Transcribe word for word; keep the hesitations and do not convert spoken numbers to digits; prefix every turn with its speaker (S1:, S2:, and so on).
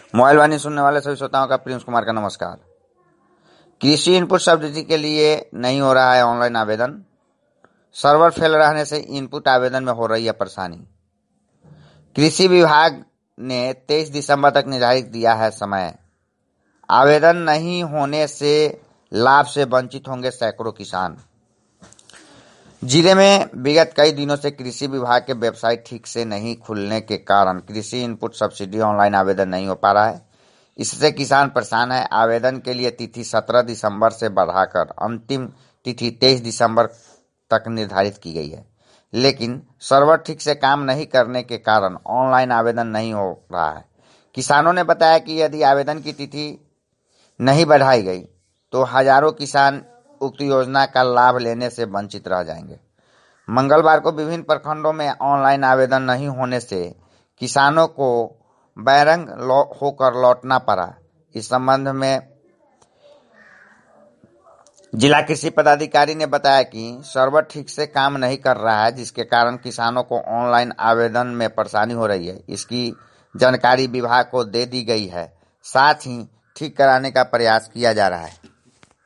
S1: Mobile वाणी सुनने वाले सभी श्रोताओं का प्रिंस कुमार का नमस्कार। कृषि इनपुट सब्सिडी के लिए नहीं हो रहा है ऑनलाइन आवेदन। सर्वर फेल रहने से इनपुट आवेदन में हो रही है परेशानी। कृषि विभाग ने तेईस दिसंबर तक निर्धारित दिया है समय। आवेदन नहीं होने से लाभ से वंचित होंगे सैकड़ों किसान। जिले में विगत कई दिनों से कृषि विभाग के वेबसाइट ठीक से नहीं खुलने के कारण कृषि इनपुट सब्सिडी ऑनलाइन आवेदन नहीं हो पा रहा है। इससे किसान परेशान है। आवेदन के लिए तिथि सत्रह दिसंबर से बढ़ाकर अंतिम तिथि तेईस दिसंबर तक निर्धारित की गई है, लेकिन सर्वर ठीक से काम नहीं करने के कारण ऑनलाइन आवेदन नहीं हो रहा है। किसानों ने बताया कि यदि आवेदन की तिथि नहीं बढ़ाई गई तो हजारों किसान उक्त योजना का लाभ लेने से वंचित रह जाएंगे। मंगलवार को विभिन्न प्रखंडों में ऑनलाइन आवेदन नहीं होने से किसानों को बैरंग लौ, होकर लौटना पड़ा। इस संबंध में जिला कृषि पदाधिकारी ने बताया कि सर्वर ठीक से काम नहीं कर रहा है, जिसके कारण किसानों को ऑनलाइन आवेदन में परेशानी हो रही है। इसकी जानकारी विभाग को दे दी गई है, साथ ही ठीक कराने का प्रयास किया जा रहा है।